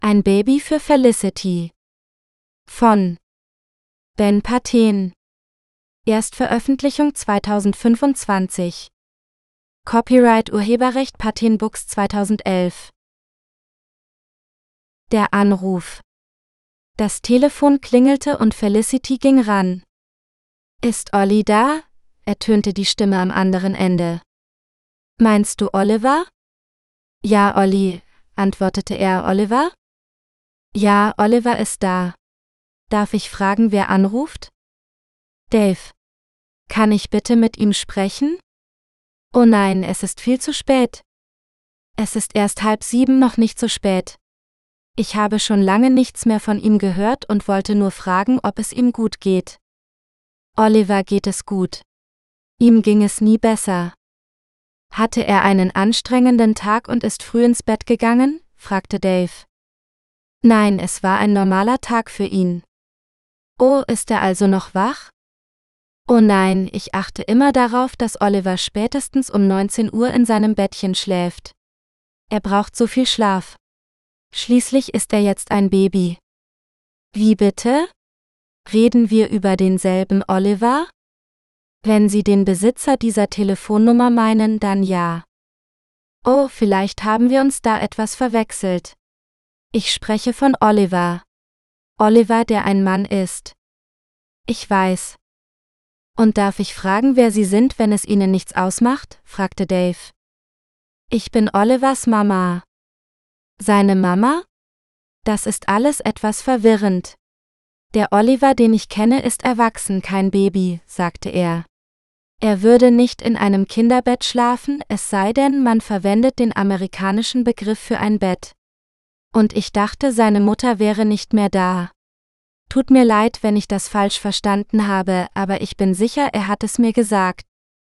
Ein Baby für Felicity. Von Ben Paten. Erstveröffentlichung 2025. Copyright Urheberrecht Paten Books 2011. Der Anruf. Das Telefon klingelte und Felicity ging ran. »Ist Olli da?« ertönte die Stimme am anderen Ende. »Meinst du Oliver?« »Ja, Olli«, antwortete er. »Oliver?« »Ja, Oliver ist da. Darf ich fragen, wer anruft?« »Dave. Kann ich bitte mit ihm sprechen?« »Oh nein, es ist viel zu spät.« »Es ist erst 6:30, noch nicht so spät. Ich habe schon lange nichts mehr von ihm gehört und wollte nur fragen, ob es ihm gut geht.« »Oliver geht es gut. Ihm ging es nie besser.« »Hatte er einen anstrengenden Tag und ist früh ins Bett gegangen?« fragte Dave. »Nein, es war ein normaler Tag für ihn.« »Oh, ist er also noch wach?« »Oh nein, ich achte immer darauf, dass Oliver spätestens um 19 Uhr in seinem Bettchen schläft. Er braucht so viel Schlaf. Schließlich ist er jetzt ein Baby.« »Wie bitte? Reden wir über denselben Oliver?« »Wenn Sie den Besitzer dieser Telefonnummer meinen, dann ja.« »Oh, vielleicht haben wir uns da etwas verwechselt. Ich spreche von Oliver. Oliver, der ein Mann ist.« »Ich weiß.« »Und darf ich fragen, wer Sie sind, wenn es Ihnen nichts ausmacht?« fragte Dave. »Ich bin Olivers Mama.« »Seine Mama?« »Das ist alles etwas verwirrend. Der Oliver, den ich kenne, ist erwachsen, kein Baby«, sagte er. »Er würde nicht in einem Kinderbett schlafen, es sei denn, man verwendet den amerikanischen Begriff für ein Bett. Und ich dachte, seine Mutter wäre nicht mehr da. Tut mir leid, wenn ich das falsch verstanden habe, aber ich bin sicher, er hat es mir gesagt.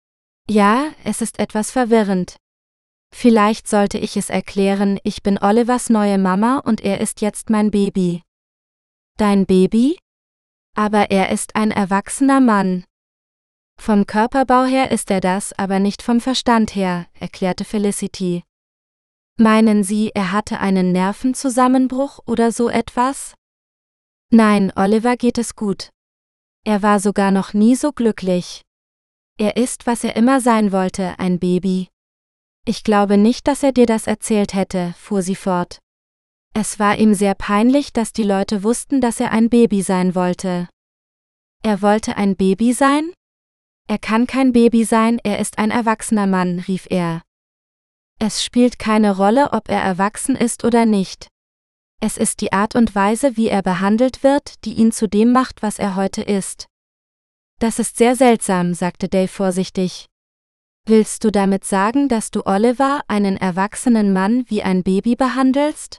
Ja, es ist etwas verwirrend. Vielleicht sollte ich es erklären, ich bin Olivers neue Mama und er ist jetzt mein Baby.« »Dein Baby? Aber er ist ein erwachsener Mann.« »Vom Körperbau her ist er das, aber nicht vom Verstand her«, erklärte Felicity. »Meinen Sie, er hatte einen Nervenzusammenbruch oder so etwas?« »Nein, Oliver geht es gut. Er war sogar noch nie so glücklich. Er ist, was er immer sein wollte, ein Baby.« »Ich glaube nicht, dass er dir das erzählt hätte«, fuhr sie fort. »Es war ihm sehr peinlich, dass die Leute wussten, dass er ein Baby sein wollte.« »Er wollte ein Baby sein? Er kann kein Baby sein, er ist ein erwachsener Mann«, rief er. »Es spielt keine Rolle, ob er erwachsen ist oder nicht. Es ist die Art und Weise, wie er behandelt wird, die ihn zu dem macht, was er heute ist.« »Das ist sehr seltsam«, sagte Dave vorsichtig. »Willst du damit sagen, dass du Oliver, einen erwachsenen Mann, wie ein Baby behandelst?«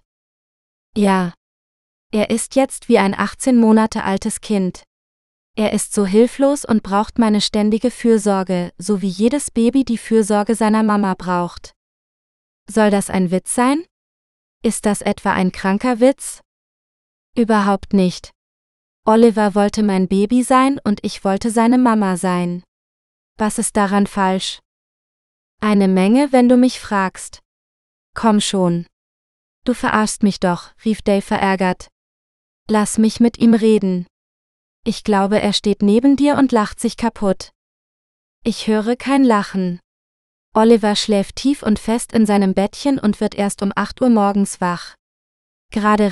»Ja. Er ist jetzt wie ein 18 Monate altes Kind. Er ist so hilflos und braucht meine ständige Fürsorge, so wie jedes Baby die Fürsorge seiner Mama braucht.« »Soll das ein Witz sein? Ist das etwa ein kranker Witz?« »Überhaupt nicht. Oliver wollte mein Baby sein und ich wollte seine Mama sein. Was ist daran falsch?« »Eine Menge, wenn du mich fragst.« »Komm schon. Du verarschst mich doch«, rief Dave verärgert. »Lass mich mit ihm reden. Ich glaube, er steht neben dir und lacht sich kaputt.« »Ich höre kein Lachen. Oliver schläft tief und fest in seinem Bettchen und wird erst um 8 Uhr morgens wach. Gerade